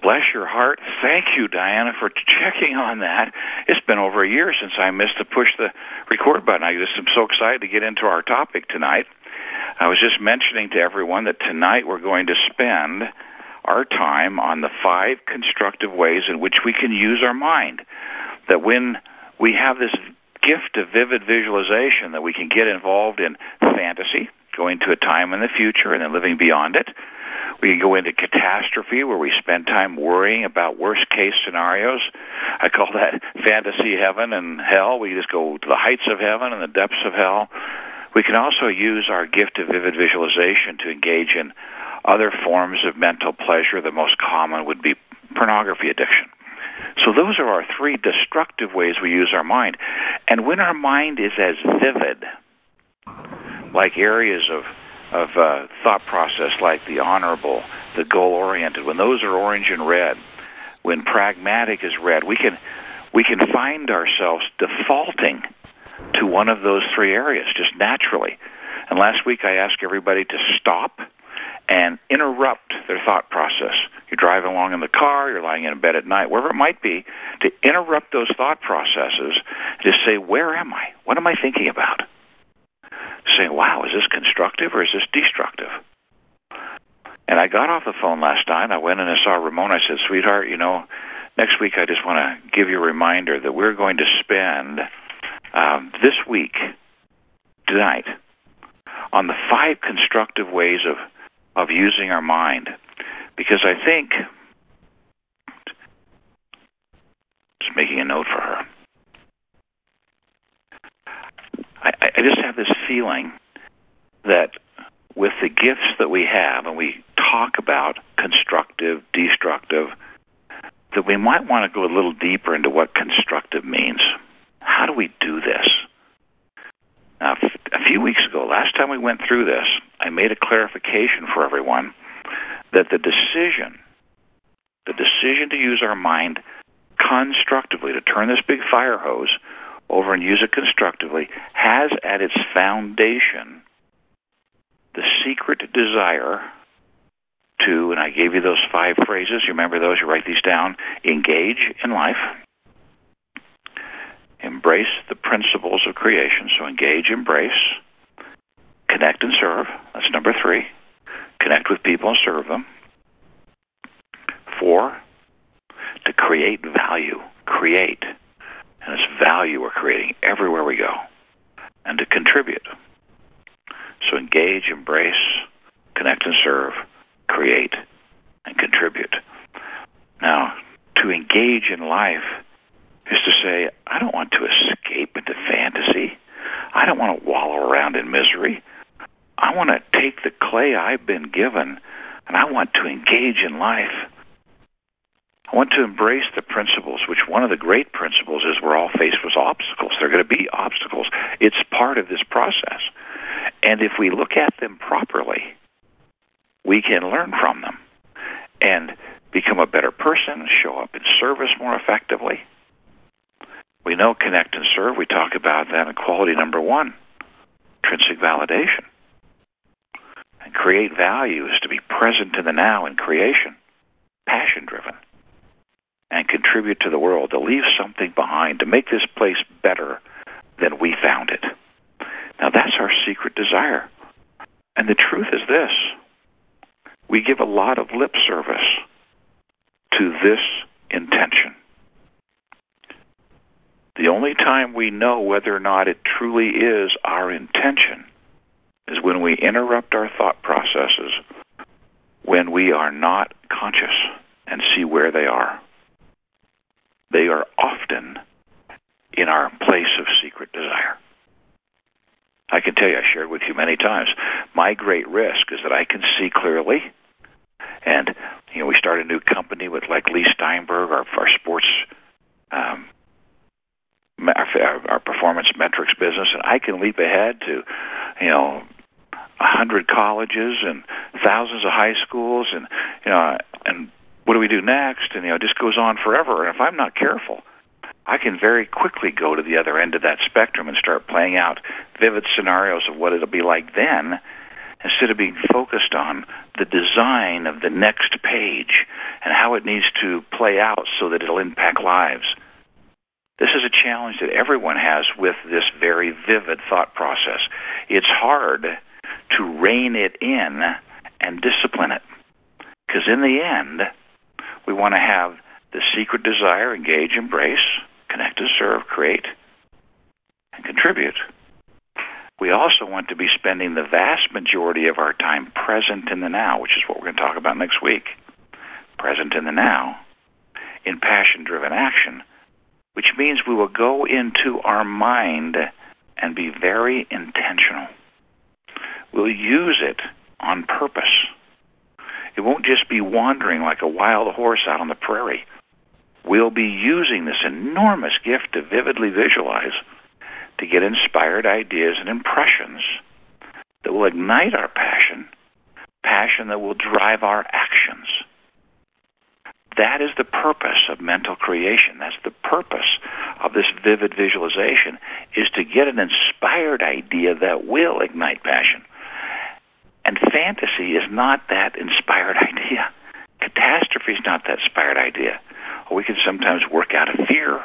Bless your heart. Thank you, Diana, for checking on that. It's been over a year since I missed to push the record button. I just am so excited to get into our topic tonight. I was just mentioning to everyone that tonight we're going to spend our time on the 5 constructive ways in which we can use our mind. That when we have this gift of vivid visualization, that we can get involved in fantasy, going to a time in the future and then living beyond it. We can go into catastrophe, where we spend time worrying about worst-case scenarios. I call that fantasy heaven and hell. We just go to the heights of heaven and the depths of hell. We can also use our gift of vivid visualization to engage in other forms of mental pleasure. The most common would be pornography addiction. So those are our 3 destructive ways we use our mind. And when our mind is as vivid, like areas of thought process like the honorable, the goal-oriented, when those are orange and red, when pragmatic is red, we can find ourselves defaulting to one of those 3 areas just naturally. And last week I asked everybody to stop and interrupt their thought process. You're driving along in the car, you're lying in bed at night, wherever it might be, to interrupt those thought processes, just say, where am I? What am I thinking about? Saying, wow, is this constructive or is this destructive? And I got off the phone last night. I went and I saw Ramon. I said, sweetheart, next week I just want to give you a reminder that we're going to spend this week, tonight, on the 5 constructive ways of using our mind. Because I think, just making a note for her, I just have this feeling that with the gifts that we have, and we talk about constructive, destructive, that we might want to go a little deeper into what constructive means. How do we do this? Now, a few weeks ago, last time we went through this, I made a clarification for everyone that the decision to use our mind constructively, to turn this big fire hose over and use it constructively, has at its foundation the secret desire to, and I gave you those 5 phrases, you remember those, you write these down: engage in life, embrace the principles of creation, so engage, embrace, connect and serve, that's number 3, connect with people and serve them. 4, to create value, create. And it's value we're creating everywhere we go. And to contribute. So engage, embrace, connect and serve, create, and contribute. Now, to engage in life is to say, I don't want to escape into fantasy. I don't want to wallow around in misery. I want to take the clay I've been given, and I want to engage in life. I want to embrace the principles, which one of the great principles is we're all faced with obstacles. There are going to be obstacles. It's part of this process. And if we look at them properly, we can learn from them and become a better person, show up in service more effectively. We know connect and serve. We talk about that in quality number 1, intrinsic validation. And create value is to be present in the now in creation, passion-driven, and contribute to the world, to leave something behind, to make this place better than we found it. Now, that's our secret desire. And the truth is this: we give a lot of lip service to this intention. The only time we know whether or not it truly is our intention is when we interrupt our thought processes, when we are not conscious, and see where they are. They are often in our place of secret desire. I can tell you, I shared with you many times, my great risk is that I can see clearly. And, we start a new company with Lee Steinberg, our sports, our performance metrics business, and I can leap ahead to, 100 colleges and thousands of high schools, and what do we do next? And, it just goes on forever. And if I'm not careful, I can very quickly go to the other end of that spectrum and start playing out vivid scenarios of what it'll be like then. instead of being focused on the design of the next page and how it needs to play out so that it'll impact lives. This is a challenge that everyone has with this very vivid thought process. It's hard to rein it in and discipline it, because in the end, we want to have the secret desire, engage, embrace, connect and serve, create, and contribute. We also want to be spending the vast majority of our time present in the now, which is what we're going to talk about next week. Present in the now, in passion-driven action, which means we will go into our mind and be very intentional. We'll use it on purpose. It won't just be wandering like a wild horse out on the prairie. We'll be using this enormous gift to vividly visualize, to get inspired ideas and impressions that will ignite our passion, passion that will drive our actions. That is the purpose of mental creation. That's the purpose of this vivid visualization, is to get an inspired idea that will ignite passion. And fantasy is not that inspired idea. Catastrophe is not that inspired idea. Or we can sometimes work out of fear.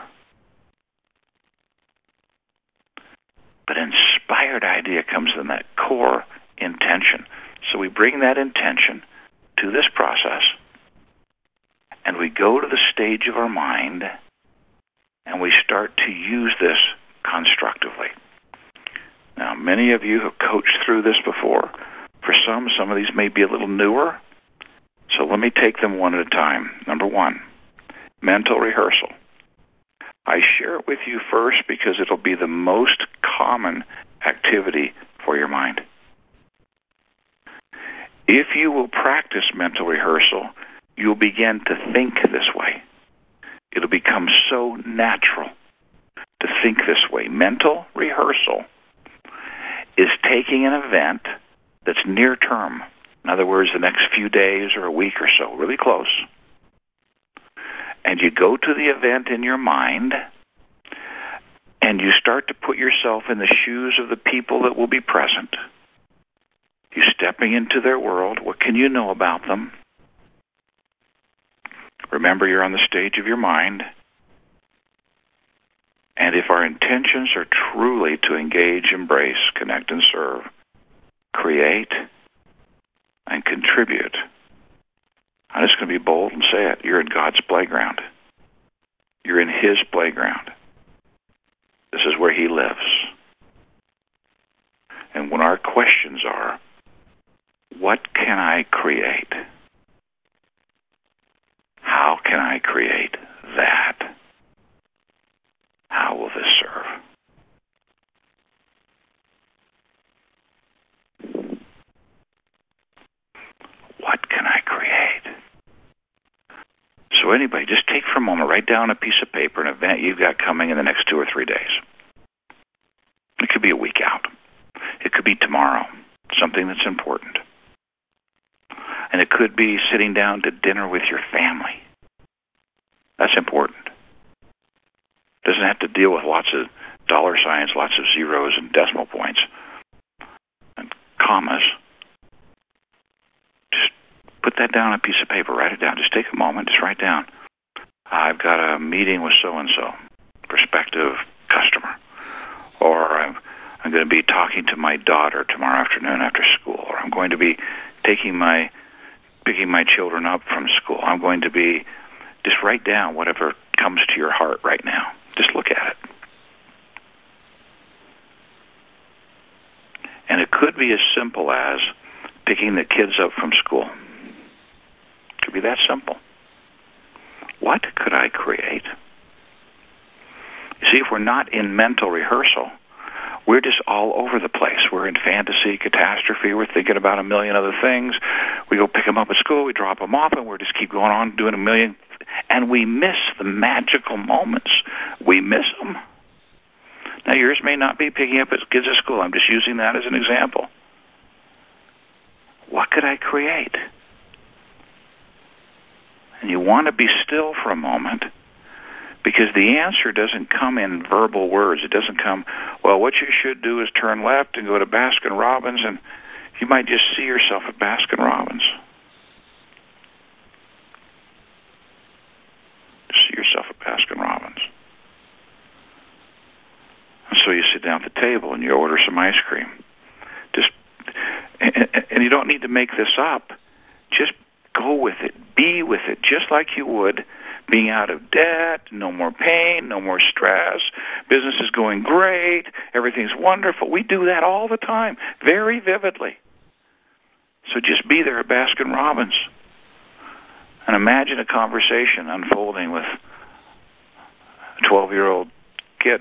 But inspired idea comes in that core intention. So we bring that intention to this process, and we go to the stage of our mind, and we start to use this constructively. Now, many of you have coached through this before. For some of these may be a little newer, so let me take them one at a time. Number one, mental rehearsal. I share it with you first because it'll be the most common activity for your mind. If you will practice mental rehearsal, you'll begin to think this way. It'll become so natural to think this way. Mental rehearsal is taking an event that's near term. In other words, the next few days or a week or so, really close. And you go to the event in your mind, and you start to put yourself in the shoes of the people that will be present. You're stepping into their world. What can you know about them? Remember, you're on the stage of your mind. And if our intentions are truly to engage, embrace, connect, and serve, create, and contribute, I'm just going to be bold and say it. You're in God's playground. You're in His playground. This is where He lives. And when our questions are, what can I create? How can I create that? How will this serve? What can I create? So anybody, just take for a moment, write down a piece of paper, an event you've got coming in the next 2 or 3 days. It could be a week out. It could be tomorrow, something that's important. And it could be sitting down to dinner with your family. That's important. It doesn't have to deal with lots of dollar signs, lots of zeros and decimal points and commas. Just put that down on a piece of paper. Write it down. Just take a moment. Just write down, I've got a meeting with so-and-so, prospective customer. Or I'm going to be talking to my daughter tomorrow afternoon after school. Or I'm going to be picking my children up from school. I'm going to be, just write down whatever comes to your heart right now. Just look at it. And it could be as simple as picking the kids up from school. It could be that simple. What could I create? You see, if we're not in mental rehearsal, we're just all over the place. We're in fantasy, catastrophe. We're thinking about a million other things. We go pick them up at school. We drop them off, and we just keep going on doing a million. And we miss the magical moments. We miss them. Now, yours may not be picking up kids at school. I'm just using that as an example. What could I create? And you want to be still for a moment, because the answer doesn't come in verbal words. It doesn't come, well, what you should do is turn left and go to Baskin-Robbins, and You might just see yourself at Baskin-Robbins. See yourself at Baskin-Robbins. And so you sit down at the table and you order some ice cream. And you don't need to make this up. Just go with it. Be with it, just like you would being out of debt, no more pain, no more stress. Business is going great. Everything's wonderful. We do that all the time, very vividly. So just be there at Baskin-Robbins and imagine a conversation unfolding with a 12-year-old kid.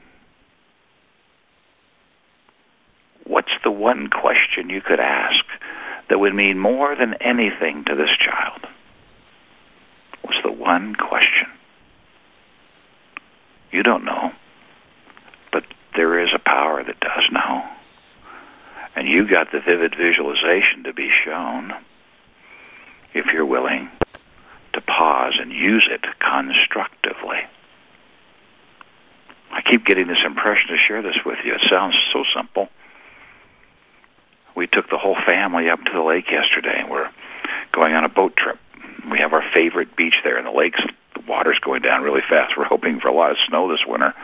What's the one question you could ask that would mean more than anything to this child? What's the one question? You don't know, but there is a power that does know. And you got the vivid visualization to be shown if you're willing to pause and use it constructively. I keep getting this impression to share this with you. It sounds so simple. We took the whole family up to the lake yesterday, and we're going on a boat trip. We have our favorite beach there in the lakes. The water's going down really fast. We're hoping for a lot of snow this winter.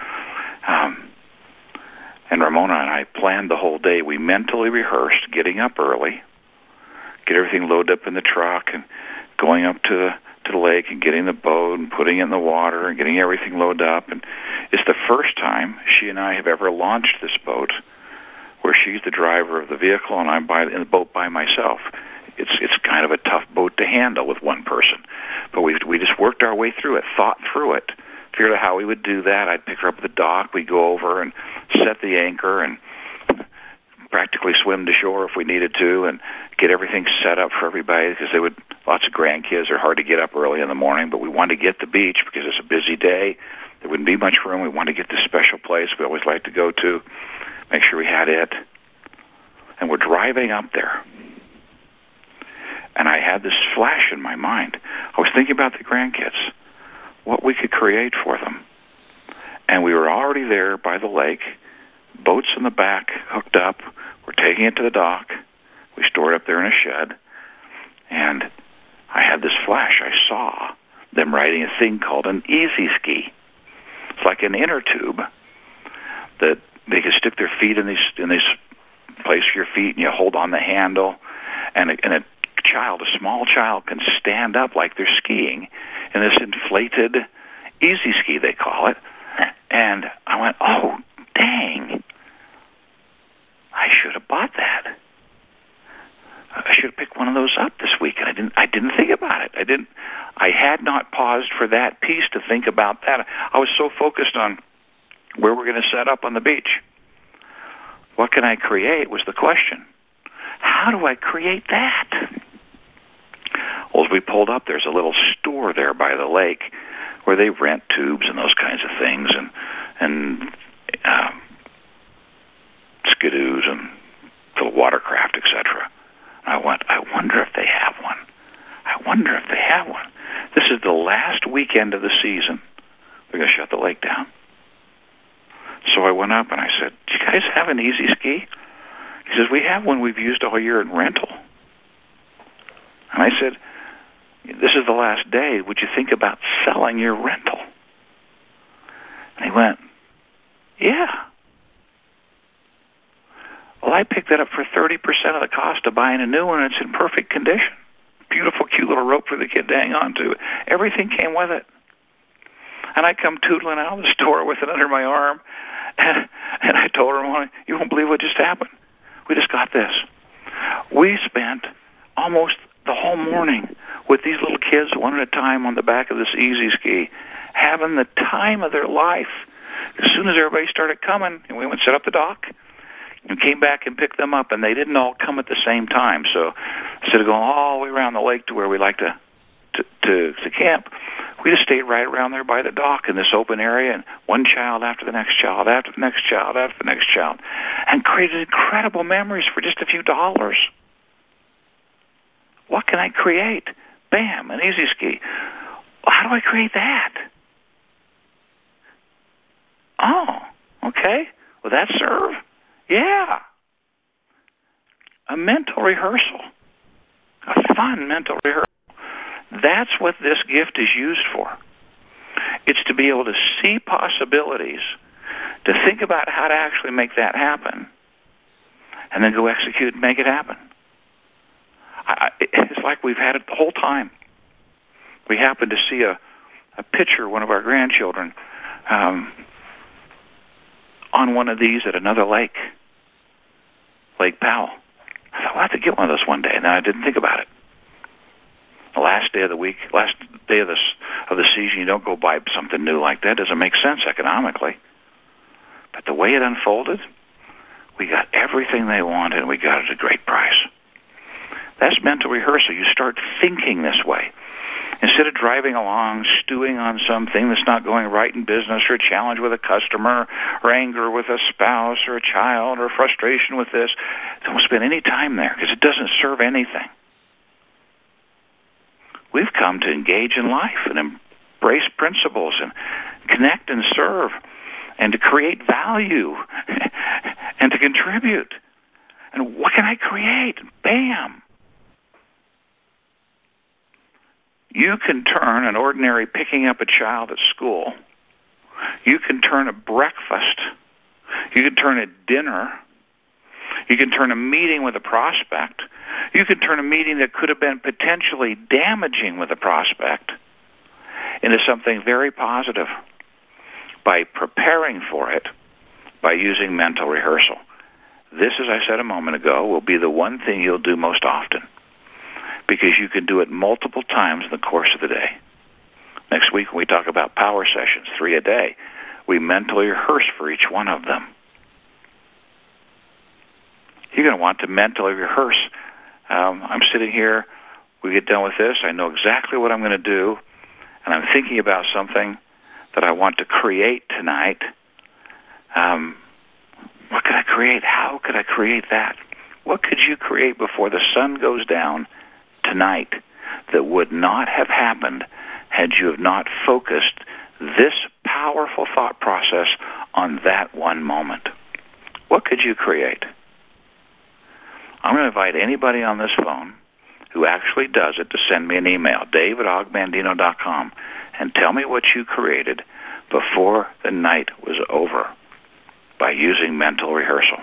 And Ramona and I planned the whole day. We mentally rehearsed getting up early, get everything loaded up in the truck, and going up to the lake and getting the boat and putting it in the water and getting everything loaded up. And it's the first time she and I have ever launched this boat where she's the driver of the vehicle and I'm in the boat by myself. It's kind of a tough boat to handle with one person. But we just worked our way through it, thought through it, figured out how we would do that. I'd pick her up at the dock. We'd go over and set the anchor and practically swim to shore if we needed to and get everything set up for everybody because lots of grandkids are hard to get up early in the morning, but we wanted to get to the beach because it's a busy day. There wouldn't be much room. We wanted to get this special place we always like to go to, make sure we had it. And we're driving up there. And I had this flash in my mind. I was thinking about the grandkids, what we could create for them. And we were already there by the lake, boats in the back, hooked up. We're taking it to the dock. We store it up there in a shed. And I had this flash. I saw them riding a thing called an easy ski. It's like an inner tube that they can stick their feet in this place for your feet, and you hold on the handle. And a small child, can stand up like they're skiing in this inflated easy ski, they call it. And I went, oh, dang. I should have bought that. I should have picked one of those up this week, and I didn't think about it. I had not paused for that piece to think about that. I was so focused on where we're going to set up on the beach. What can I create was the question. How do I create that? Well, as we pulled up, there's a little store there by the lake where they rent tubes and those kinds of things and skidoos and little watercraft, etc. I wonder if they have one. I wonder if they have one. This is the last weekend of the season. They're going to shut the lake down. So I went up and I said, do you guys have an easy ski? He says, we have one we've used all year in rental. And I said, this is the last day. Would you think about selling your rental? And he went, yeah. Well, I picked that up for 30% of the cost of buying a new one, and it's in perfect condition. Beautiful, cute little rope for the kid to hang on to. Everything came with it. And I come tootling out of the store with it under my arm, and I told her, you won't believe what just happened. We just got this. We spent almost the whole morning with these little kids, one at a time, on the back of this easy ski, having the time of their life. As soon as everybody started coming, and we went and set up the dock, and came back and picked them up, and they didn't all come at the same time. So instead of going all the way around the lake to where we like to camp, we just stayed right around there by the dock in this open area, and one child after the next child, after the next child, after the next child, and created incredible memories for just a few dollars. What can I create? Bam, an easy ski. Well, how do I create that? Oh, okay. Will that serve? Yeah. a mental rehearsal, a fun mental rehearsal. That's what this gift is used for. It's to be able to see possibilities, to think about how to actually make that happen, and then go execute and make it happen. It's like we've had it the whole time. We happened to see a picture of one of our grandchildren on one of these at another lake, Lake Powell. I thought, I'll have to get one of those one day, and then I didn't think about it. The last day of the week, last day of the season, you don't go buy something new like that. It doesn't make sense economically. But the way it unfolded, we got everything they wanted, and we got it at a great price. That's mental rehearsal. You start thinking this way. Instead of driving along, stewing on something that's not going right in business, or a challenge with a customer, or anger with a spouse, or a child, or frustration with this, don't spend any time there, because it doesn't serve anything. We've come to engage in life and embrace principles and connect and serve and to create value and to contribute. And what can I create? Bam! You can turn an ordinary picking up a child at school. You can turn a breakfast. You can turn a dinner. You can turn a meeting with a prospect. You can turn a meeting that could have been potentially damaging with a prospect into something very positive by preparing for it, by using mental rehearsal. This, as I said a moment ago, will be the one thing you'll do most often, because you can do it multiple times in the course of the day. Next week, when we talk about power sessions, 3 a day, we mentally rehearse for each one of them. You're going to want to mentally rehearse. I'm sitting here, we get done with this, I know exactly what I'm going to do, and I'm thinking about something that I want to create tonight. What could I create? How could I create that? What could you create before the sun goes down tonight that would not have happened had you have not focused this powerful thought process on that one moment? What could you create? I'm going to invite anybody on this phone who actually does it to send me an email, dave@ogbandino.com, and tell me what you created before the night was over by using mental rehearsal.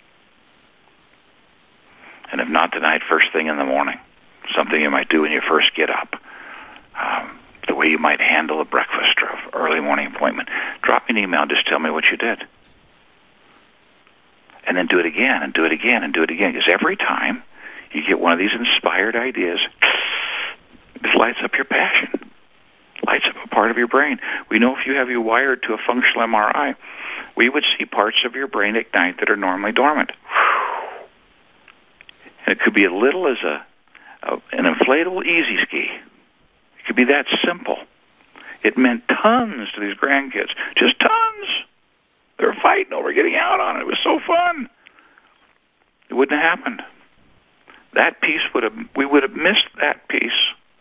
And if not tonight, first thing in the morning, something you might do when you first get up, the way you might handle a breakfast or an early morning appointment. Drop me an email and just tell me what you did. And then do it again, and do it again, and do it again. Because every time you get one of these inspired ideas, it just lights up your passion, lights up a part of your brain. We know if you have you wired to a functional MRI, we would see parts of your brain ignite that are normally dormant. And it could be as little as an inflatable easy ski. It could be that simple. It meant tons to these grandkids, just tons. They were fighting over getting out on it. It was so fun. It wouldn't have happened. That piece we would have missed that piece.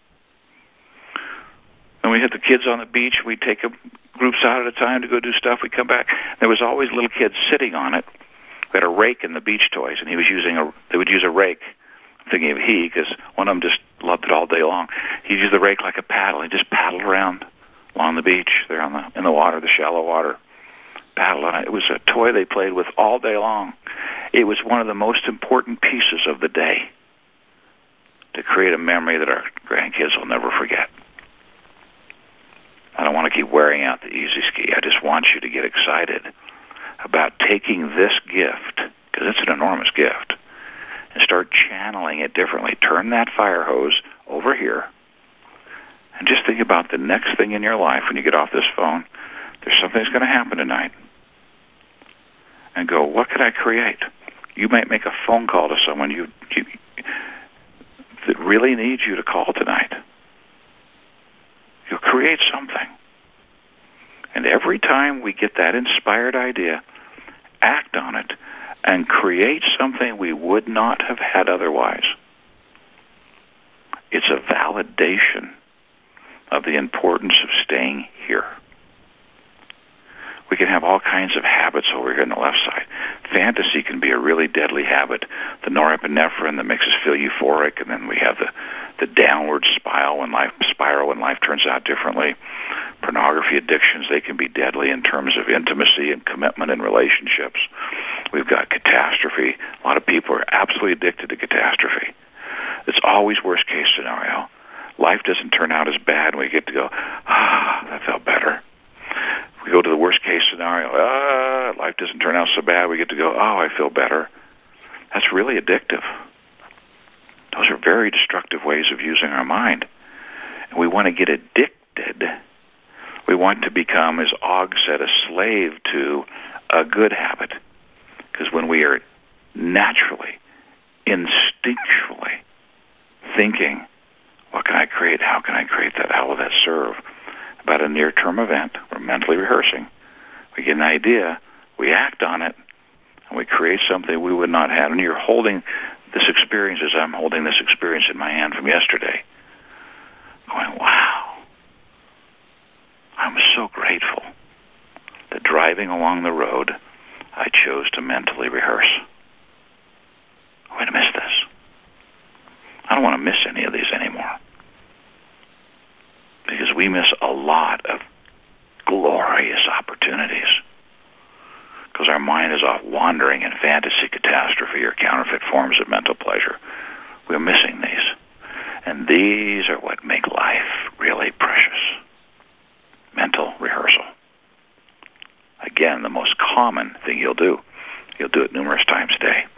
And we had the kids on the beach. We'd take groups out at a time to go do stuff. We'd come back. There was always little kids sitting on it. We had a rake in the beach toys, and they would use a rake. I'm thinking of he, because one of them just loved it all day long. He'd use the rake like a paddle. He just paddled around along the beach there in the water, the shallow water. Paddle on it. It was a toy they played with all day long. It was one of the most important pieces of the day to create a memory that our grandkids will never forget. I don't want to keep wearing out the easy ski. I just want you to get excited about taking this gift, because it's an enormous gift, and start channeling it differently. Turn that fire hose over here and just think about the next thing in your life when you get off this phone. There's something that's going to happen tonight. And go, what could I create? You might make a phone call to someone that really needs you to call tonight. You'll create something. And every time we get that inspired idea, act on it and create something we would not have had otherwise. It's a validation of the importance of staying here. We can have all kinds of habits over here on the left side. Fantasy can be a really deadly habit. The norepinephrine that makes us feel euphoric, and then we have the downward spiral when life turns out differently. Pornography addictions, they can be deadly in terms of intimacy and commitment in relationships. We've got catastrophe. A lot of people are absolutely addicted to catastrophe. It's always worst case scenario. Life doesn't turn out as bad, and we get to go, that felt better. We go to the worst case scenario, life doesn't turn out so bad, we get to go, I feel better. That's really addictive. Those are very destructive ways of using our mind. And we want to get addicted. We want to become, as Og said, a slave to a good habit. Because when we are naturally, instinctually thinking, what can I create? How can I create that? How will that serve? About a near-term event, we're mentally rehearsing. We get an idea, we act on it, and we create something we would not have. And you're holding this experience as I'm holding this experience in my hand from yesterday. Going, wow. I'm so grateful that driving along the road, I chose to mentally rehearse. I'm going to miss this. I don't want to miss any of these anymore. Because we miss a lot of glorious opportunities. Because our mind is off wandering in fantasy, catastrophe, or counterfeit forms of mental pleasure. We're missing these. And these are what make life really precious. Mental rehearsal. Again, the most common thing you'll do it numerous times a day.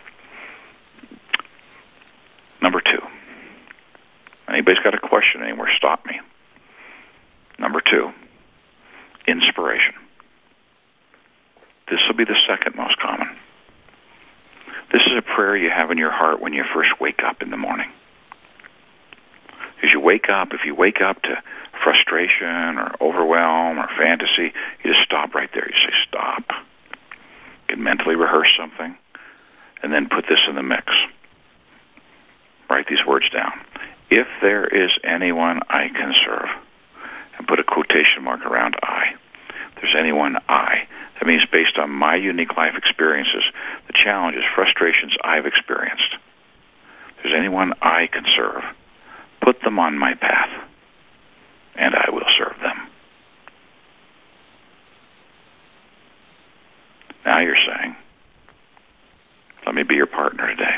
Number 2. Anybody's got a question anywhere, stop me. Number 2, inspiration. This will be the second most common. This is a prayer you have in your heart when you first wake up in the morning. As you wake up, if you wake up to frustration or overwhelm or fantasy, you just stop right there. You say, stop. You can mentally rehearse something, and then put this in the mix. Write these words down. If there is anyone I can serve, and put a quotation mark around I. If there's anyone I. That means based on my unique life experiences, the challenges, frustrations I've experienced. If there's anyone I can serve, put them on my path, and I will serve them. Now you're saying, let me be your partner today.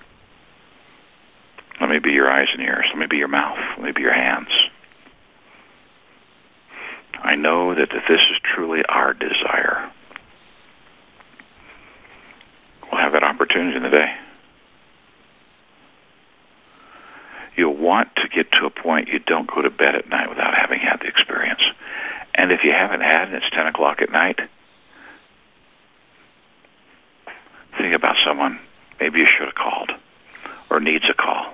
Let me be your eyes and ears. Let me be your mouth. Let me be your hands. I know that if this is truly our desire, we'll have that opportunity in the day. You'll want to get to a point you don't go to bed at night without having had the experience. And if you haven't had it and it's 10 o'clock at night, think about someone maybe you should have called or needs a call.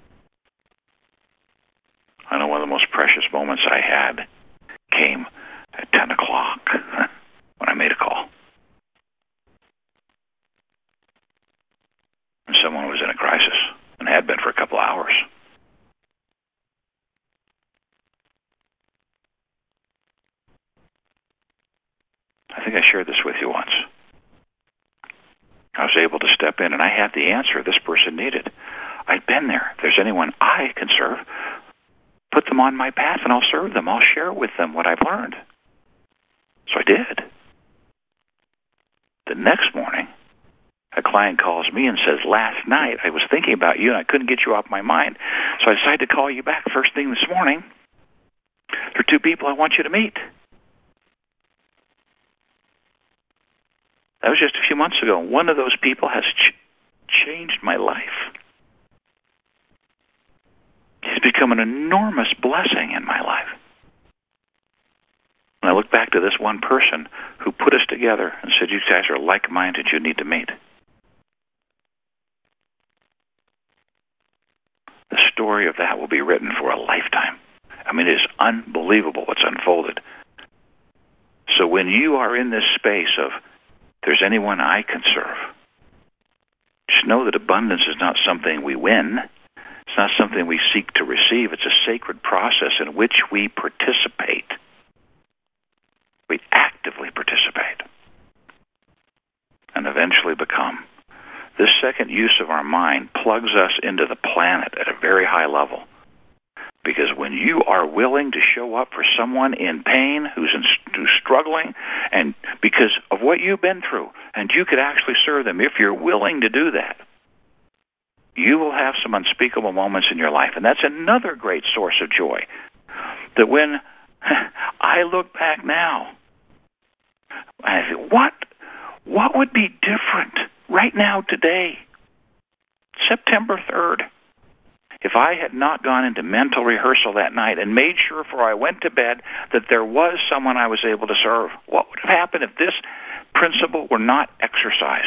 I know one of the most precious moments I had came at 10 o'clock when I made a call. And someone was in a crisis and had been for a couple hours. I think I shared this with you once. I was able to step in, and I had the answer this person needed. I'd been there. If there's anyone I can serve, put them on my path, and I'll serve them. I'll share with them what I've learned. So I did. The next morning, a client calls me and says, last night I was thinking about you, and I couldn't get you off my mind, so I decided to call you back first thing this morning. There are 2 people I want you to meet. That was just a few months ago. One of those people has changed my life. He's become an enormous blessing in my life. And I look back to this one person who put us together and said, you guys are like-minded, you need to meet. The story of that will be written for a lifetime. I mean, it is unbelievable what's unfolded. So when you are in this space of, there's anyone I can serve, just know that abundance is not something we win. It's not something we seek to receive. It's a sacred process in which we participate. We actively participate. And eventually, nanosecond use of our mind plugs us into the planet at a very high level. Because when you are willing to show up for someone in pain, who's struggling, and because of what you've been through, and you could actually serve them, if you're willing to do that, you will have some unspeakable moments in your life. And that's another great source of joy. That when I look back now, I think, what would be different right now today, September 3rd, if I had not gone into mental rehearsal that night and made sure before I went to bed that there was someone I was able to serve? What would have happened if this principle were not exercised?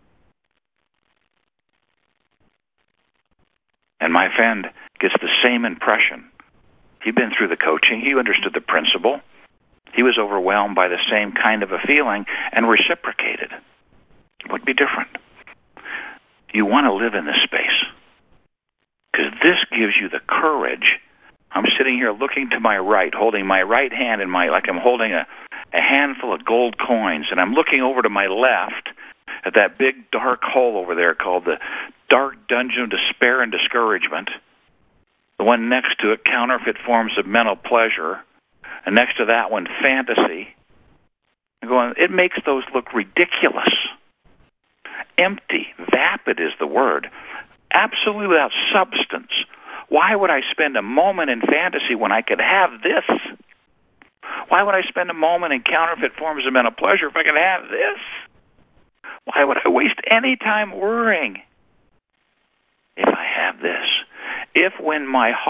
And my friend gets the same impression. He'd been through the coaching. He understood the principle. He was overwhelmed by the same kind of a feeling and reciprocated. It would be different. You want to live in this space because this gives you the courage. I'm sitting here looking to my right, holding my right hand in like I'm holding a handful of gold coins, and I'm looking over to my left at that big dark hole over there called the dark dungeon of despair and discouragement. The one next to it, counterfeit forms of mental pleasure. And next to that one, fantasy. I'm going, it makes those look ridiculous. Empty, vapid is the word. Absolutely without substance. Why would I spend a moment in fantasy when I could have this? Why would I spend a moment in counterfeit forms of mental pleasure if I could have this? Why would I waste any time worrying if I have this? If when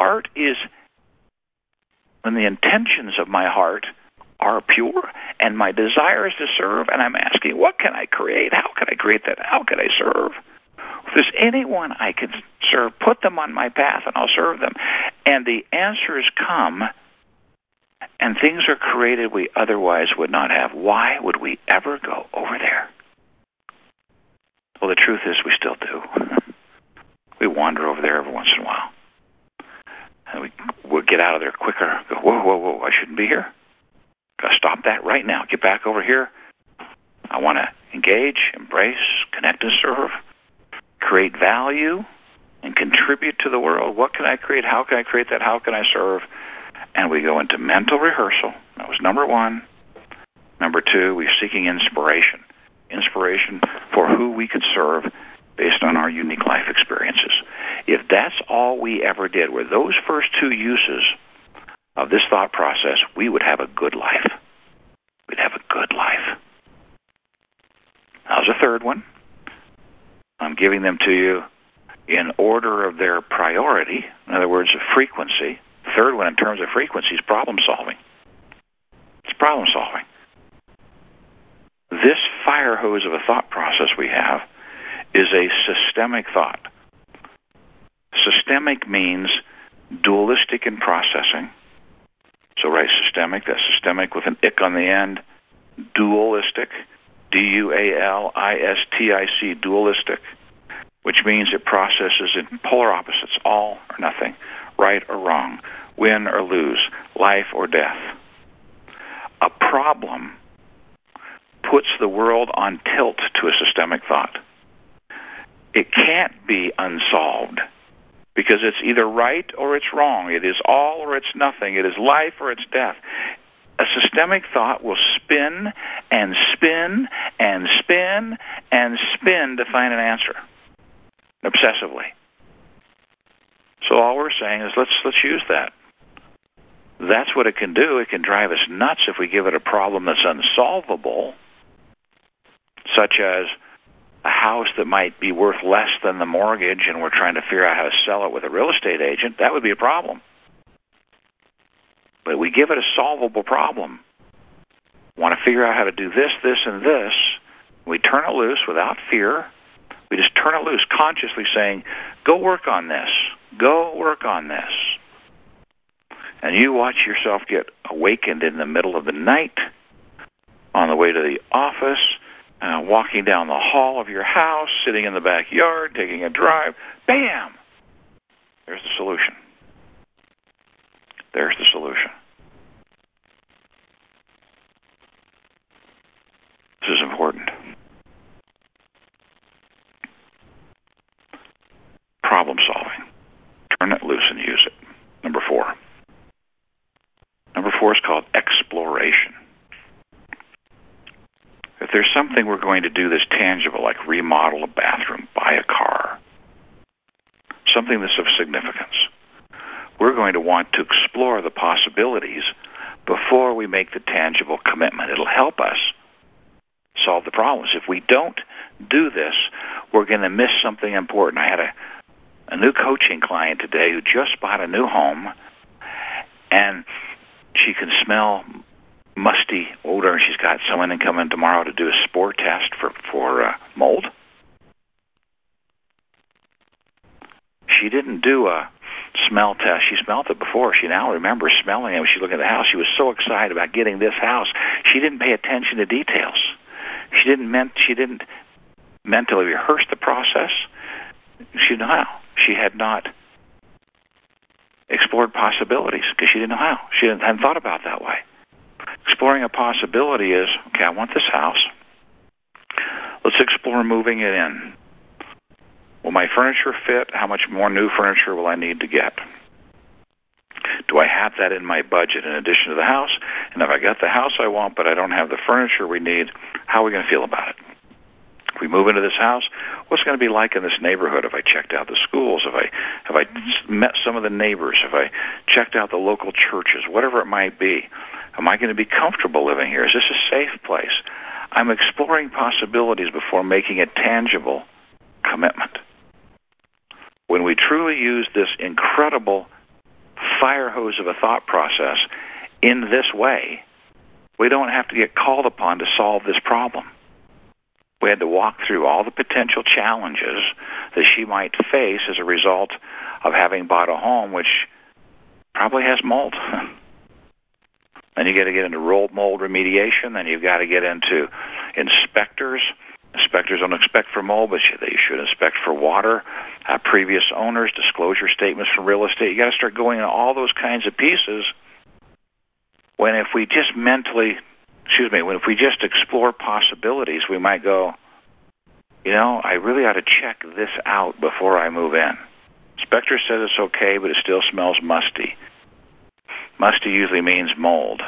the intentions of my heart are pure and my desire is to serve, and I'm asking, what can I create? How can I create that? How can I serve? If there's anyone I can serve, put them on my path and I'll serve them. And the answers come and things are created we otherwise would not have. Why would we ever go over there? Well, the truth is we still do. We wander over there every once in a while. And we'll get out of there quicker. Go, whoa, I shouldn't be here. Got to stop that right now. Get back over here. I want to engage, embrace, connect and serve, create value, and contribute to the world. What can I create? How can I create that? How can I serve? And we go into mental rehearsal. That was number one. Number two, we're seeking inspiration. Inspiration for who we could serve based on our unique life experiences. If that's all we ever did were those first two uses of this thought process, we would have a good life. We'd have a good life. How's the third one? I'm giving them to you in order of their priority. In other words, of frequency. The third one in terms of frequency is problem solving. It's problem solving. This fire hose of a thought process we have is a systemic thought. Systemic means dualistic in processing. So write systemic, that's systemic with an ick on the end. Dualistic, D-U-A-L-I-S-T-I-C, dualistic, which means it processes in polar opposites, all or nothing, right or wrong, win or lose, life or death. A problem puts the world on tilt to a systemic thought. It can't be unsolved because it's either right or it's wrong. It is all or it's nothing. It is life or it's death. A systemic thought will spin and spin and spin and spin to find an answer, obsessively. So all we're saying is let's use that. That's what it can do. It can drive us nuts if we give it a problem that's unsolvable, such as a house that might be worth less than the mortgage and we're trying to figure out how to sell it with a real estate agent. That would be a problem. But we give it a solvable problem. Want to figure out how to do this, this, and this. We turn it loose without fear. We just turn it loose, consciously saying, go work on this. Go work on this. And you watch yourself get awakened in the middle of the night, on the way to the office, walking down the hall of your house, sitting in the backyard, taking a drive. Bam! There's the solution. There's the solution. This is important. force called exploration. If there's something we're going to do that's tangible, like remodel a bathroom, buy a car, something that's of significance, we're going to want to explore the possibilities before we make the tangible commitment. It'll help us solve the problems. If we don't do this, we're going to miss something important. I had a new coaching client today who just bought a new home, and she can smell musty odor. She's got someone coming tomorrow to do a spore test for mold. She didn't do a smell test. She smelled it before. She now remembers smelling it when she looked at the house. She was so excited about getting this house. She didn't pay attention to details. She didn't mentally rehearse the process. She didn't know how. She had not explored possibilities because she didn't know how. She hadn't thought about it that way. Exploring a possibility is, okay, I want this house. Let's explore moving it in. Will my furniture fit? How much more new furniture will I need to get? Do I have that in my budget in addition to the house? And if I got the house I want, but I don't have the furniture we need, how are we going to feel about it? If we move into this house, what's it going to be like in this neighborhood? Have I checked out the schools? Have I met some of the neighbors? Have I checked out the local churches? Whatever it might be. Am I going to be comfortable living here? Is this a safe place? I'm exploring possibilities before making a tangible commitment. When we truly use this incredible fire hose of a thought process in this way, we don't have to get called upon to solve this problem. We had to walk through all the potential challenges that she might face as a result of having bought a home which probably has mold. Then you got to get into mold remediation. Then you've got to get into inspectors. Inspectors don't inspect for mold, but they should inspect for water. Previous owners, disclosure statements from real estate. You got to start going into all those kinds of pieces. When if we just if we just explore possibilities, we might go, I really ought to check this out before I move in. Inspector says it's okay, but it still smells musty. Musty usually means mold.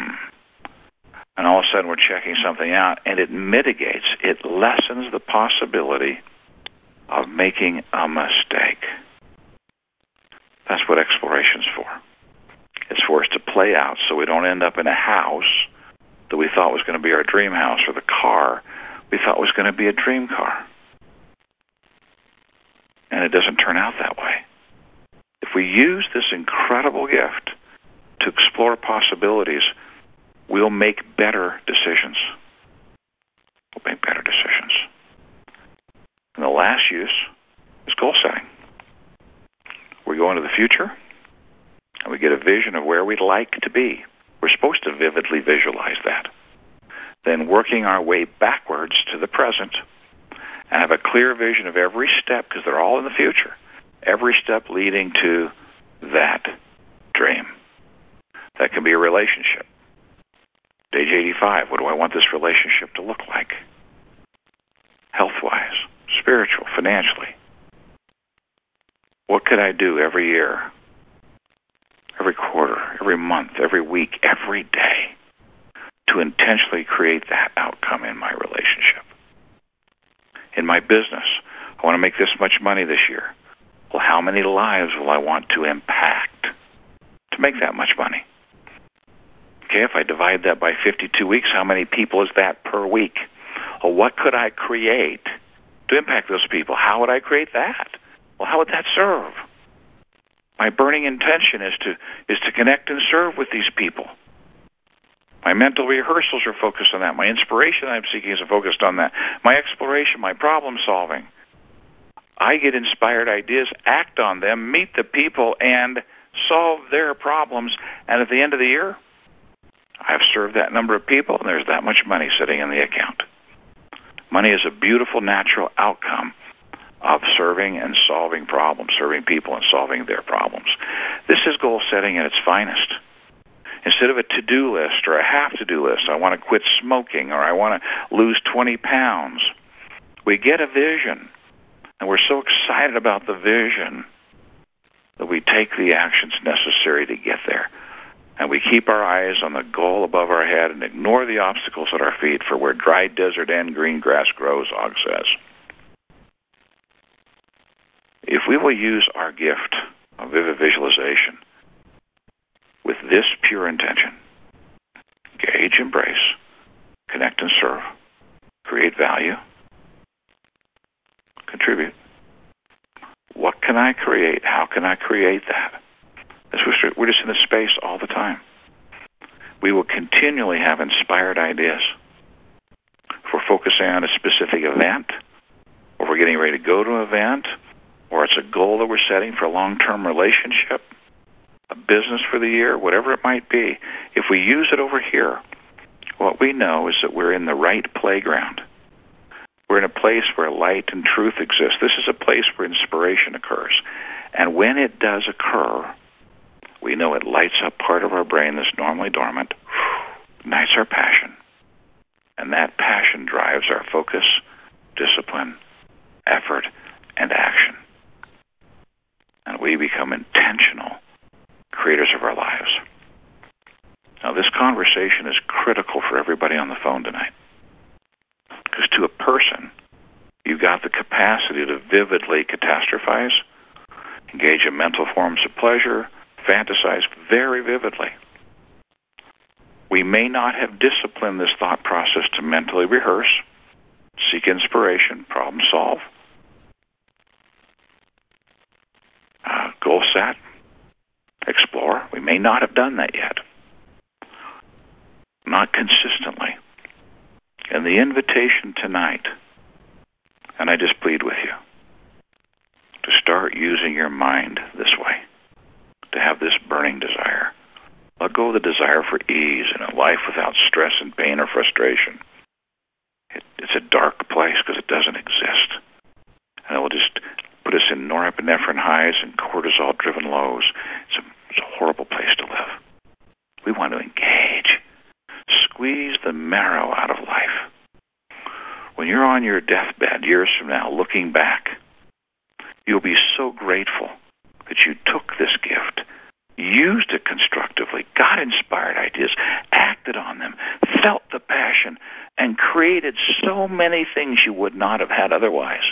And all of a sudden we're checking something out, and it mitigates, it lessens the possibility of making a mistake. That's what exploration's for. It's for us to play out so we don't end up in a house that we thought was going to be our dream house, or the car we thought was going to be a dream car. And it doesn't turn out that way. If we use this incredible gift to explore possibilities, we'll make better decisions. We'll make better decisions. And the last use is goal setting. We go into the future, and we get a vision of where we'd like to be. We're supposed to vividly visualize that. Then working our way backwards to the present and have a clear vision of every step, because they're all in the future, every step leading to that dream. That can be a relationship. Age 85, what do I want this relationship to look like? Health-wise, spiritual, financially. What could I do every year, every quarter, every month, every week, every day to intentionally create that outcome in my relationship? In my business, I want to make this much money this year. Well, how many lives will I want to impact to make that much money? Okay, if I divide that by 52 weeks, how many people is that per week? Well, what could I create to impact those people? How would I create that? Well, how would that serve? My burning intention is to connect and serve with these people. My mental rehearsals are focused on that. My inspiration I'm seeking is focused on that. My exploration, my problem solving. I get inspired ideas, act on them, meet the people, and solve their problems. And at the end of the year, I've served that number of people, and there's that much money sitting in the account. Money is a beautiful, natural outcome of serving and solving problems, serving people and solving their problems. This is goal setting at its finest. Instead of a to-do list or a have-to-do list, I want to quit smoking or I want to lose 20 pounds, we get a vision, and we're so excited about the vision that we take the actions necessary to get there. And we keep our eyes on the goal above our head and ignore the obstacles at our feet, for where dry desert and green grass grows, Og says. If we will use our gift of vivid visualization with this pure intention, engage, embrace, connect and serve, create value, contribute. What can I create? How can I create that? We're just in this space all the time. We will continually have inspired ideas. If we're focusing on a specific event, or we're getting ready to go to an event, or it's a goal that we're setting for a long-term relationship, a business for the year, whatever it might be, if we use it over here, what we know is that we're in the right playground. We're in a place where light and truth exist. This is a place where inspiration occurs. And when it does occur, we know it lights up part of our brain that's normally dormant, ignites our passion, and that passion drives our focus, discipline, effort, and action. And we become intentional creators of our lives. Now, this conversation is critical for everybody on the phone tonight. Because to a person, you've got the capacity to vividly catastrophize, engage in mental forms of pleasure, fantasize very vividly. We may not have disciplined this thought process to mentally rehearse, seek inspiration, problem solve, goal set, explore. We may not have done that yet. Not consistently. And the invitation tonight, and I just plead with you, to start using your mind this way, to have this burning desire. Let go of the desire for ease and a life without stress and pain or frustration. It's a dark place because it doesn't exist. And it will just put us in norepinephrine highs and cortisol-driven lows. It's a horrible place to live. We want to engage. Squeeze the marrow out of life. When you're on your deathbed years from now, looking back, you'll be so grateful that you took this gift, used it constructively, got inspired ideas, acted on them, felt the passion, and created so many things you would not have had otherwise.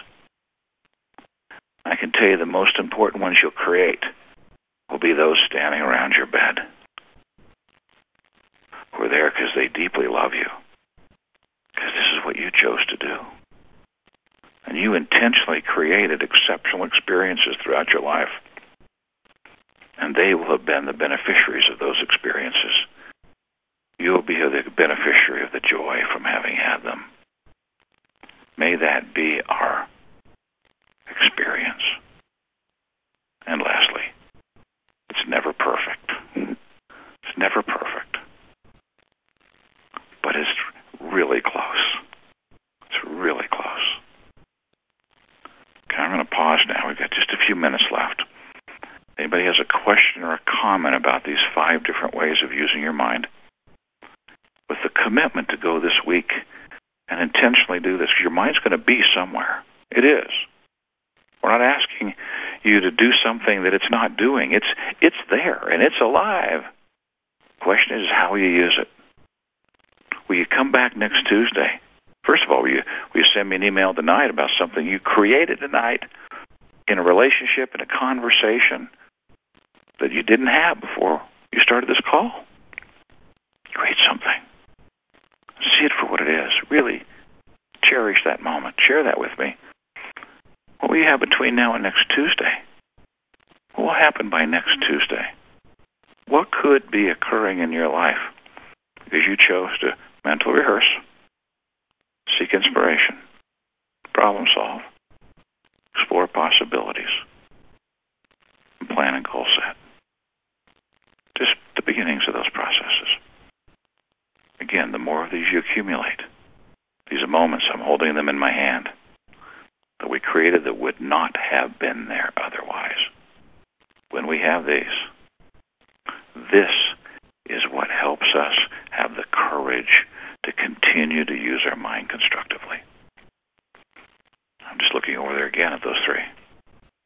I can tell you the most important ones you'll create will be those standing around your bed, who are there because they deeply love you, because this is what you chose to do. And you intentionally created exceptional experiences throughout your life. And they will have been the beneficiaries of those experiences. You will be the beneficiary of the joy from having had them. May that be our experience. And lastly, it's never perfect. It's never perfect. But it's really close. It's really close. Okay, I'm going to pause now. We've got just a few minutes left. Anybody has a question or a comment about these 5 different ways of using your mind? With the commitment to go this week and intentionally do this, your mind's going to be somewhere. It is. We're not asking you to do something that it's not doing. It's there, and it's alive. The question is, how will you use it? Will you come back next Tuesday? First of all, will you send me an email tonight about something you created tonight in a relationship, in a conversation that you didn't have before you started this call? Create something. See it for what it is. Really cherish that moment. Share that with me. What will you have between now and next Tuesday? What will happen by next Tuesday? What could be occurring in your life because you chose to mentally rehearse, seek inspiration, problem solve, explore possibilities, and plan and goal set? Just the beginnings of those processes. Again, the more of these you accumulate, these are moments, I'm holding them in my hand, that we created that would not have been there otherwise. When we have these, this is what helps us have the courage to continue to use our mind constructively. I'm just looking over there again at those 3.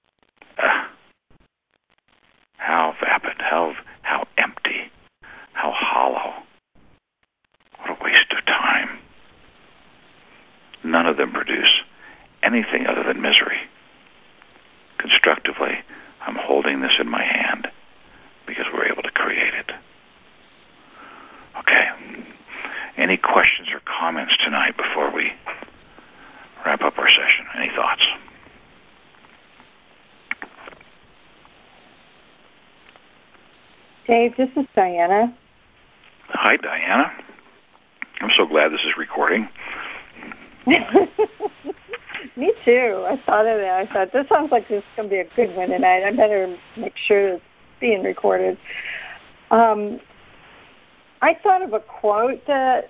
How vapid, how empty, how anything other than misery. Constructively, I'm holding this in my hand because we're able to create it. Okay. Any questions or comments tonight before we wrap up our session? Any thoughts? Dave, this is Diana. Hi, Diana. I'm so glad this is recording. Me too. I thought of that. I thought, this sounds like this is going to be a good one tonight. I better make sure it's being recorded. I thought of a quote that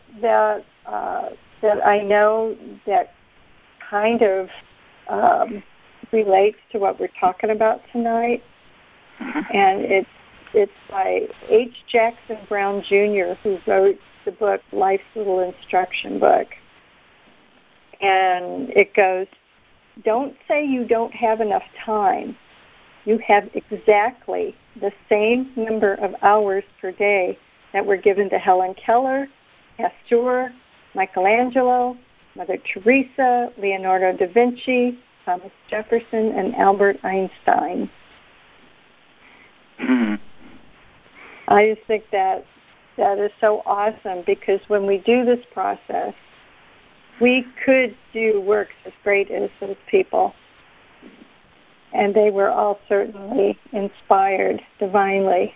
I know that kind of relates to what we're talking about tonight, and it's by H. Jackson Brown Jr., who wrote the book Life's Little Instruction Book. And it goes, don't say you don't have enough time. You have exactly the same number of hours per day that were given to Helen Keller, Pasteur, Michelangelo, Mother Teresa, Leonardo da Vinci, Thomas Jefferson, and Albert Einstein. Mm-hmm. I just think that is so awesome, because when we do this process, we could do works as great as those people. And they were all certainly inspired divinely.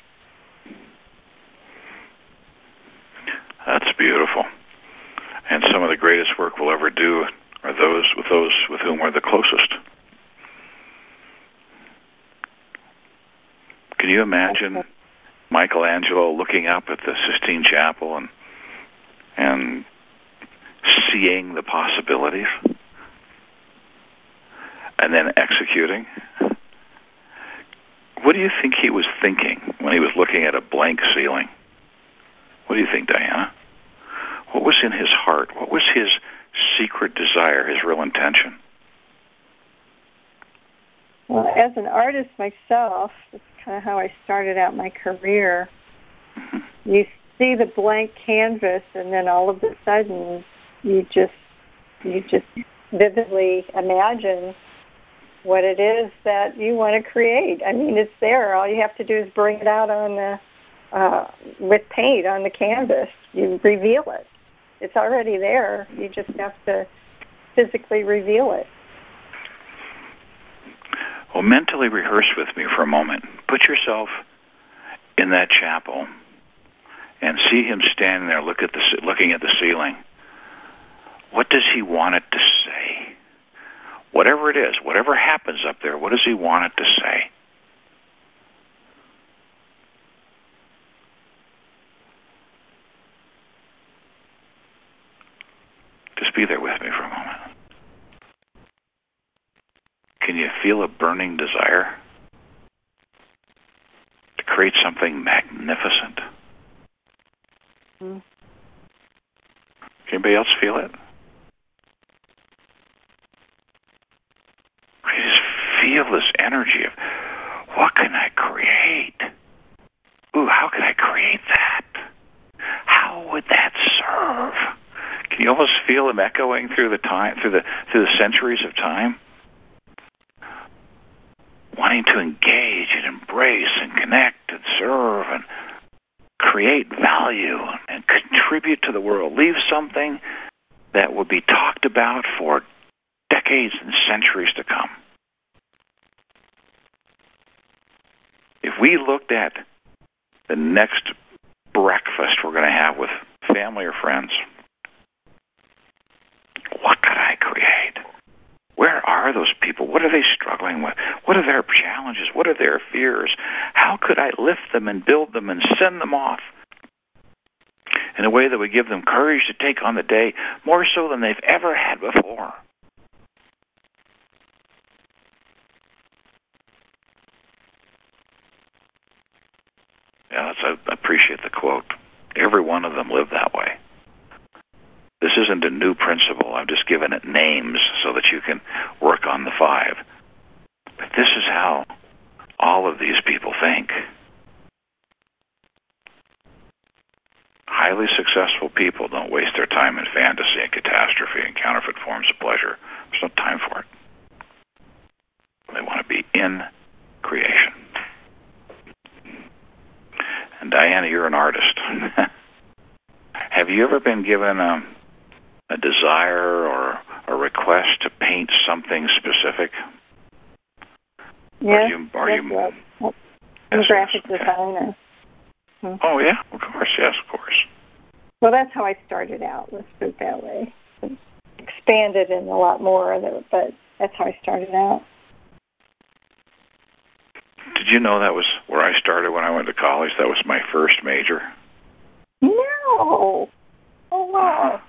That's beautiful. And some of the greatest work we'll ever do are those with whom we're the closest. Can you imagine Michelangelo looking up at the Sistine Chapel and seeing the possibilities and then executing? What do you think he was thinking when he was looking at a blank ceiling? What do you think, Diana? What was in his heart? What was his secret desire, his real intention? Well, as an artist myself, that's kind of how I started out my career. Mm-hmm. You see the blank canvas, and then all of a sudden, you just vividly imagine what it is that you want to create. I mean, it's there. All you have to do is bring it out on the with paint on the canvas. You reveal it. It's already there. You just have to physically reveal it. Well, mentally rehearse with me for a moment. Put yourself in that chapel and see him standing there looking at the ceiling. What does he want it to say? Whatever it is, whatever happens up there, what does he want it to say? Just be there with me for a moment. Can you feel a burning desire to create something magnificent? Mm. Anybody else feel it? I just feel this energy of, what can I create? Ooh, how can I create that? How would that serve? Can you almost feel them echoing through the time, through the centuries of time? Wanting to engage and embrace and connect and serve and create value and contribute to the world. Leave something that will be talked about for decades and centuries to come. If we looked at the next breakfast we're going to have with family or friends, what could I create? Where are those people? What are they struggling with? What are their challenges? What are their fears? How could I lift them and build them and send them off in a way that would give them courage to take on the day more so than they've ever had before? Yeah, I appreciate the quote. Every one of them lived that way. This isn't a new principle. I've just given it names so that you can work on the 5. But this is how all of these people think. Highly successful people don't waste their time in fantasy and catastrophe and counterfeit forms of pleasure. There's no time for it. in creation. And Diana, you're an artist. Have you ever been given a desire or a request to paint something specific? Yes, I'm a graphic designer. Oh, yeah, of course, yes, of course. Well, that's how I started out with Fruit Ballet. Expanded in a lot more of it, but that's how I started out. Did you know that was where I started when I went to college? That was my first major. No. Oh, wow.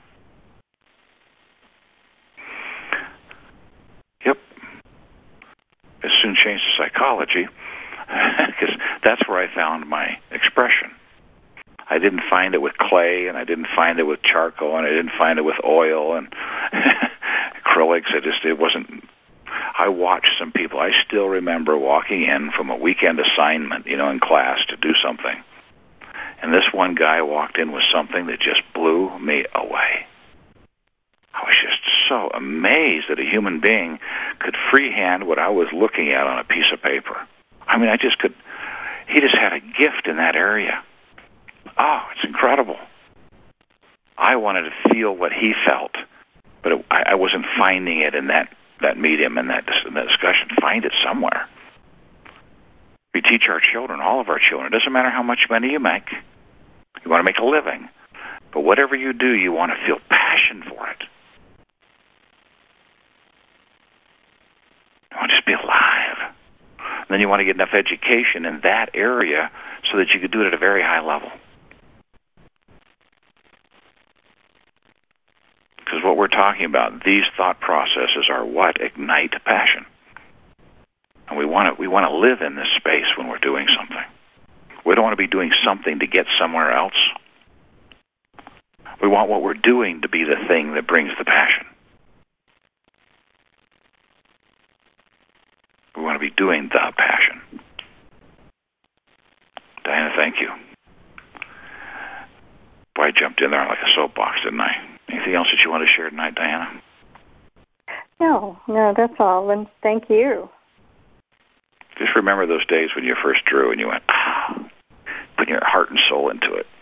Yep. I soon changed to psychology because that's where I found my expression. I didn't find it with clay, and I didn't find it with charcoal, and I didn't find it with oil and acrylics. It wasn't. I watched some people. I still remember walking in from a weekend assignment, in class to do something. And this one guy walked in with something that just blew me away. I was just so amazed that a human being could freehand what I was looking at on a piece of paper. I mean, he just had a gift in that area. Oh, it's incredible. I wanted to feel what he felt, but I wasn't finding it in that medium and that discussion. Find it somewhere. We teach our children, all of our children, it doesn't matter how much money you make. You want to make a living. But whatever you do, you want to feel passion for it. You want to just be alive. And then you want to get enough education in that area so that you could do it at a very high level. Because what we're talking about, these thought processes are what ignite passion. And we want to live in this space when we're doing something. We don't want to be doing something to get somewhere else. We want what we're doing to be the thing that brings the passion. We want to be doing the passion. Diana, thank you. Boy, I jumped in there like a soapbox, didn't I? Anything else that you want to share tonight, Diana? No, that's all. And thank you. Just remember those days when you first drew and you went, putting your heart and soul into it.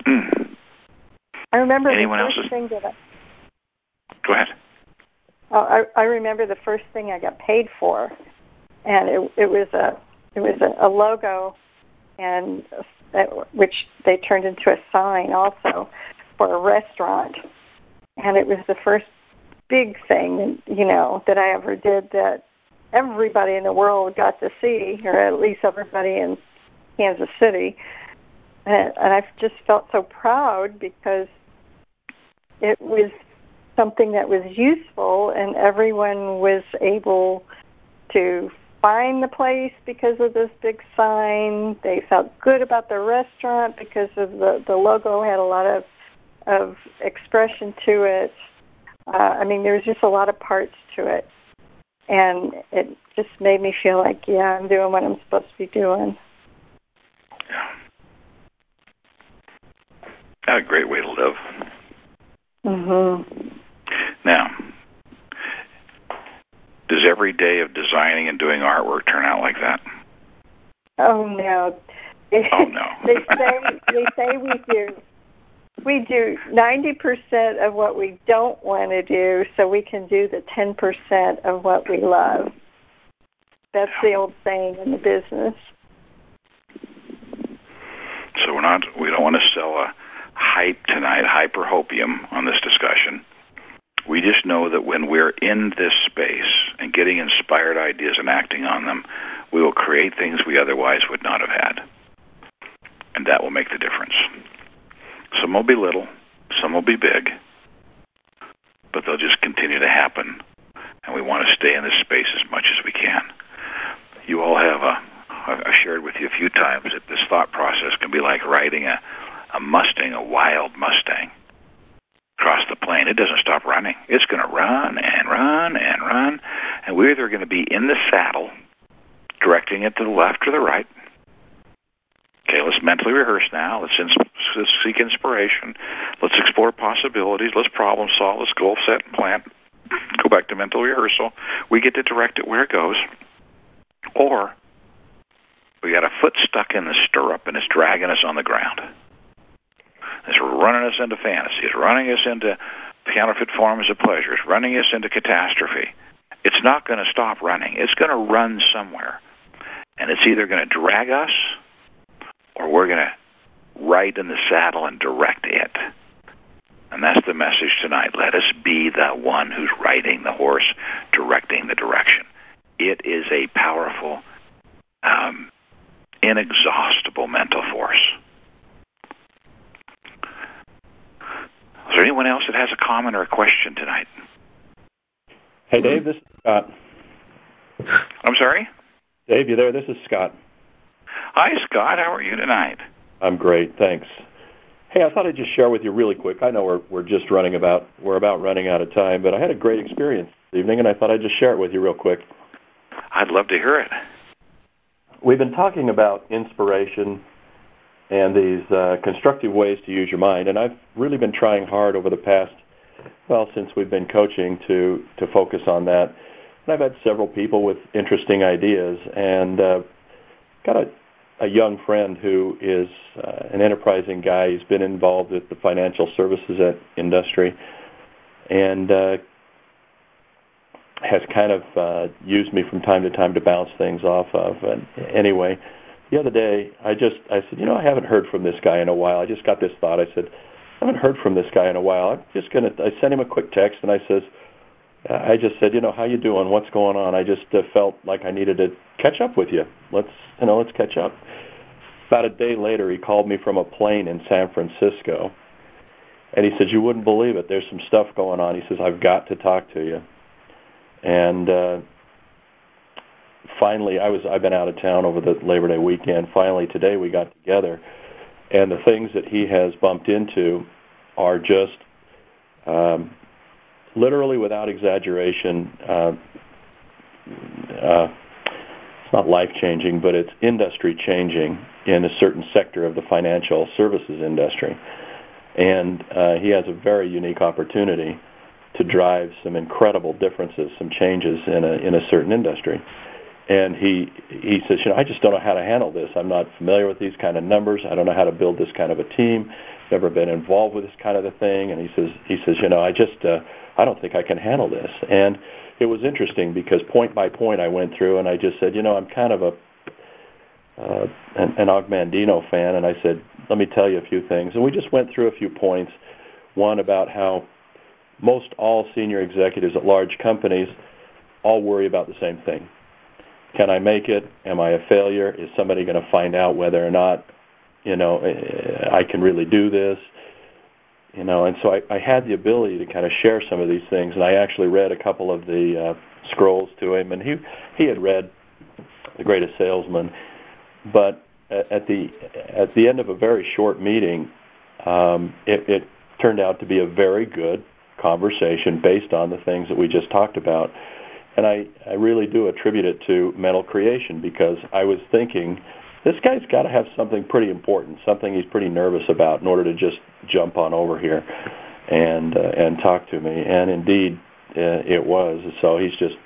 I remember Anyone the first else's? thing that Go ahead. I remember the first thing I got paid for, and it was a logo, and which they turned into a sign also for a restaurant, and it was the first big thing that I ever did that everybody in the world got to see, or at least everybody in Kansas City, and I just felt so proud because it was something that was useful, and everyone was able to find the place because of this big sign. They felt good about the restaurant because of the logo had a lot of expression to it. There was just a lot of parts to it, and it just made me feel like, yeah, I'm doing what I'm supposed to be doing. Yeah. A great way to live. Mm-hmm. Now, does every day of designing and doing artwork turn out like that? Oh, no. Oh, no. They say we do. We do 90% of what we don't want to do so we can do the 10% of what we love. That's the old saying in the business. So we don't want to sell a hype tonight, hyperhopium on this discussion. We just know that when we're in this space and getting inspired ideas and acting on them, we will create things we otherwise would not have had. And that will make the difference. Some will be little, some will be big, but they'll just continue to happen. And we want to stay in this space as much as we can. You all have I've shared with you a few times that this thought process can be like riding a Mustang, a wild Mustang, across the plain. It doesn't stop running. It's going to run and run and run, and we're either going to be in the saddle, directing it to the left or the right. Okay, let's mentally rehearse now. Let's seek inspiration. Let's explore possibilities. Let's problem solve. Let's goal set and plan. Go back to mental rehearsal. We get to direct it where it goes. or we got a foot stuck in the stirrup and it's dragging us on the ground. It's running us into fantasy. It's running us into counterfeit forms of pleasure. It's running us into catastrophe. It's not going to stop running. It's going to run somewhere. And it's either going to drag us or we're going to ride in the saddle and direct it. And that's the message tonight. Let us be the one who's riding the horse, directing the direction. It is a powerful, inexhaustible mental force. Is there anyone else that has a comment or a question tonight? Hey, Dave, this is Scott. I'm sorry? Dave, you there? This is Scott. Hi, Scott. How are you tonight? I'm great, thanks. Hey, I thought I'd just share with you really quick. I know we're about running out of time, but I had a great experience this evening, and I thought I'd just share it with you real quick. I'd love to hear it. We've been talking about inspiration and these constructive ways to use your mind, and I've really been trying hard over the past, since we've been coaching to focus on that. And I've had several people with interesting ideas, and got a young friend who is an enterprising guy. He's been involved with the financial services industry, and has kind of used me from time to time to bounce things off of. And anyway, the other day, I said, I haven't heard from this guy in a while. I just got this thought. I said, I haven't heard from this guy in a while. I sent him a quick text, and I just said, how you doing? What's going on? I just felt like I needed to catch up with you. Let's catch up. About a day later, he called me from a plane in San Francisco, and he said, you wouldn't believe it. There's some stuff going on. He says, I've got to talk to you. And finally, I've been out of town over the Labor Day weekend. Finally, today we got together, and the things that he has bumped into are just literally, without exaggeration, it's not life-changing, but it's industry-changing in a certain sector of the financial services industry. And he has a very unique opportunity to drive some incredible differences, some changes in a certain industry. And he says, I just don't know how to handle this. I'm not familiar with these kind of numbers. I don't know how to build this kind of a team. Never been involved with this kind of a thing. And he says, I don't think I can handle this. And it was interesting because point by point I went through, and I just said, I'm kind of an Ogmandino fan, and I said, let me tell you a few things. And we just went through a few points. One about how most all senior executives at large companies all worry about the same thing. Can I make it? Am I a failure? Is somebody going to find out whether or not, I can really do this? And so I had the ability to kind of share some of these things, and I actually read a couple of the scrolls to him, and he had read The Greatest Salesman. But at the end of a very short meeting, it turned out to be a very good conversation based on the things that we just talked about. And I really do attribute it to mental creation, because I was thinking, this guy's got to have something pretty important, something he's pretty nervous about in order to just jump on over here and talk to me. And indeed, it was. So he's just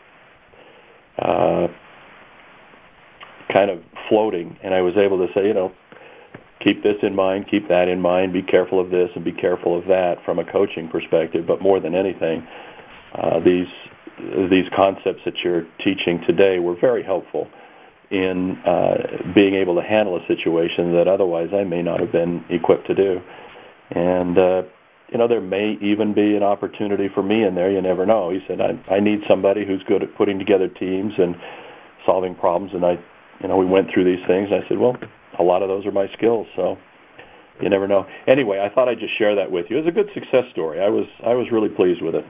kind of floating, and I was able to say, keep this in mind, keep that in mind, be careful of this and be careful of that from a coaching perspective. But more than anything, these concepts that you're teaching today were very helpful in being able to handle a situation that otherwise I may not have been equipped to do. And, there may even be an opportunity for me in there. You never know. He said, I need somebody who's good at putting together teams and solving problems. And we went through these things. And I said, well, a lot of those are my skills. So you never know. Anyway, I thought I'd just share that with you. It was a good success story. I was really pleased with it.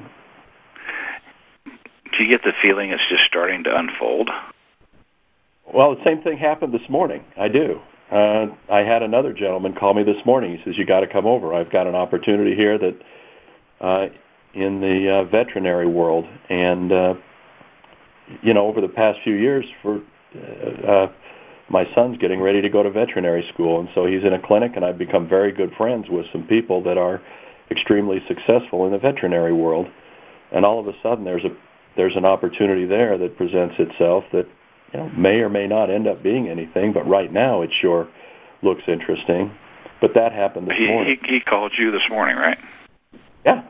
Do you get the feeling it's just starting to unfold? Well, the same thing happened this morning. I do. I had another gentleman call me this morning. He says, you got to come over. I've got an opportunity here that in the veterinary world. And, over the past few years, my son's getting ready to go to veterinary school. And so he's in a clinic, and I've become very good friends with some people that are extremely successful in the veterinary world. And all of a sudden, there's an opportunity there that presents itself that may or may not end up being anything, but right now it sure looks interesting. But that happened this morning. He called you this morning, right? Yeah.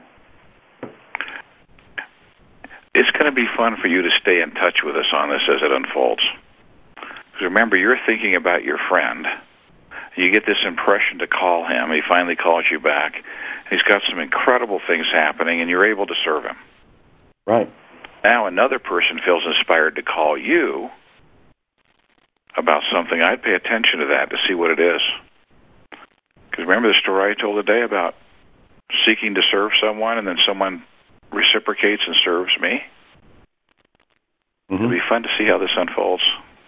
It's going to be fun for you to stay in touch with us on this as it unfolds. Because remember, you're thinking about your friend. You get this impression to call him. He finally calls you back. He's got some incredible things happening, and you're able to serve him. Right. Now another person feels inspired to call you about something. I'd pay attention to that to see what it is. Because remember the story I told today about seeking to serve someone and then someone reciprocates and serves me? Mm-hmm. It'll be fun to see how this unfolds.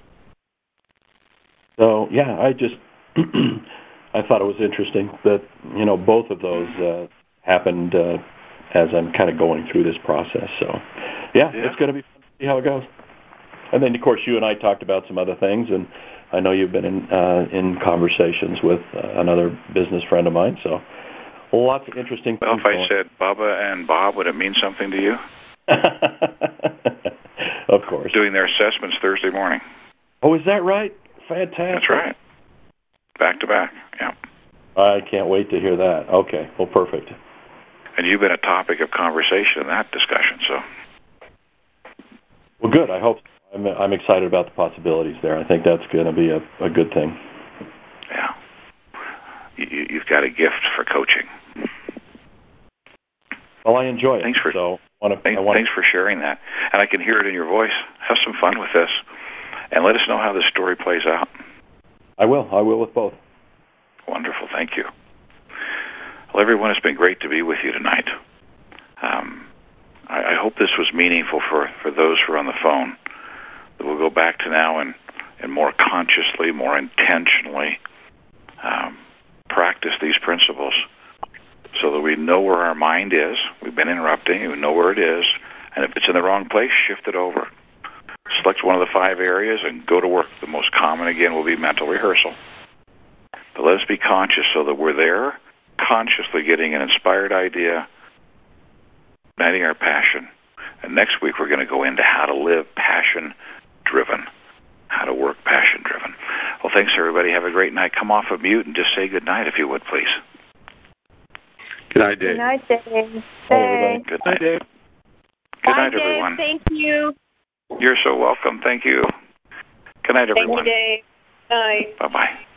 So, yeah, I just I thought it was interesting that, both of those happened as I'm kind of going through this process. So, yeah. It's going to be fun to see how it goes. And then, of course, you and I talked about some other things, and I know you've been in conversations with another business friend of mine, so lots of interesting things. Well, if I said Bubba and Bob, would it mean something to you? Of course. Doing their assessments Thursday morning. Oh, is that right? Fantastic. That's right. Back to back, yeah. I can't wait to hear that. Okay, well, perfect. And you've been a topic of conversation in that discussion, so. Well, good. I hope I'm excited about the possibilities there. I think that's going to be a good thing. Yeah. You've got a gift for coaching. Well, I enjoy it. Thanks for sharing that. And I can hear it in your voice. Have some fun with this. And let us know how this story plays out. I will with both. Wonderful. Thank you. Well, everyone, it's been great to be with you tonight. I hope this was meaningful for those who are on the phone. That we'll go back to now and more consciously, more intentionally practice these principles so that we know where our mind is. We've been interrupting. We know where it is. And if it's in the wrong place, shift it over. Select one of the 5 areas and go to work. The most common, again, will be mental rehearsal. But let us be conscious so that we're there, consciously getting an inspired idea, igniting our passion. And next week, we're going to go into how to live passion-driven, how to work passion-driven. Well, thanks, everybody. Have a great night. Come off of mute and just say good night, if you would, please. Good night, Dave. Good night, Dave. Bye, everybody. Good night. Dave. Good night, everyone. Thank you. You're so welcome. Thank you. Good night, everyone. Thank you, Dave. Night. Bye-bye.